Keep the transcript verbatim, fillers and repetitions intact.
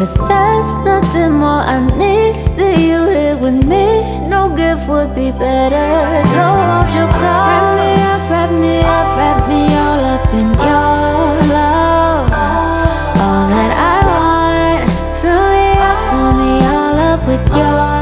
Cause there's nothing more I need than you here with me. No gift would be better, so won't you come? Wrap me up, wrap me up, wrap me all up in your love. All that I want, fill me up, fill me all up with your